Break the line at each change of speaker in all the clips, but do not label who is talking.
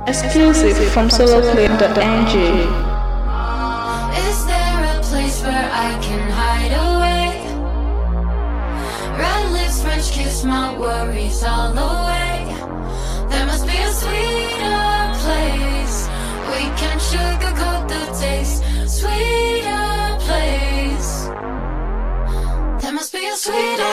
Exclusive from soloclip.ng.
Is there a place where I can hide away? Red lips, French kiss, my worries all away. There must be a sweeter place. We can sugarcoat the taste. Sweeter place. There must be a sweeter.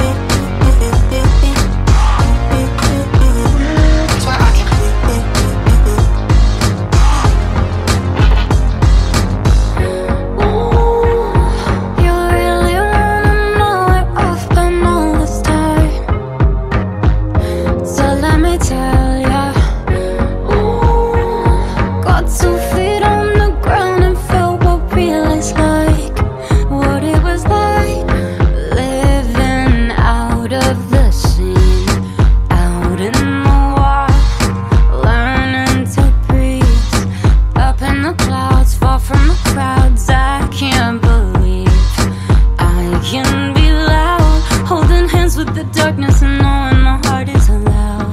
The darkness and knowing my heart is allowed.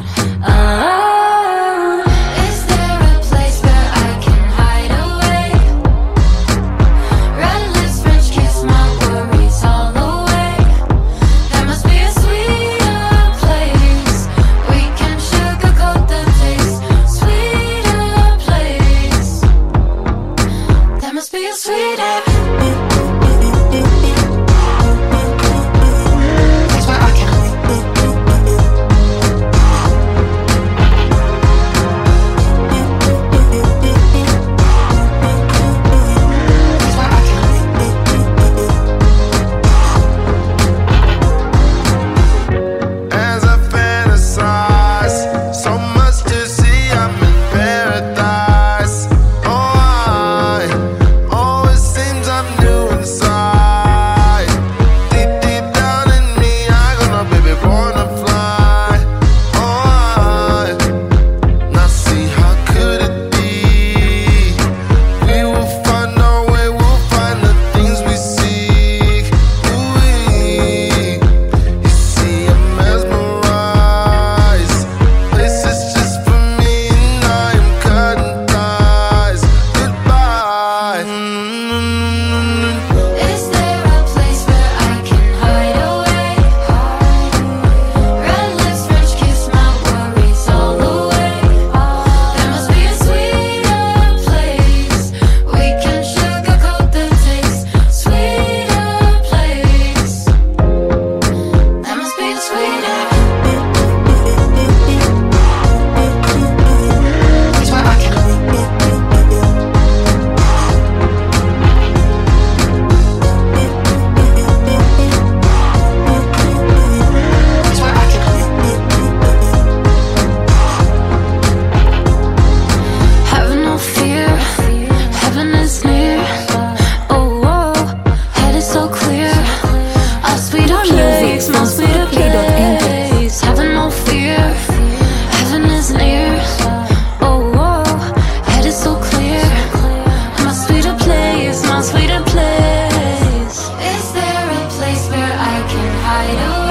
Is there a place where I can hide away? Red lips, French kiss, my worries all away. There must be a sweeter place. We can sugarcoat the taste. Sweeter place. There must be a sweeter. Is there a place where I can hide away?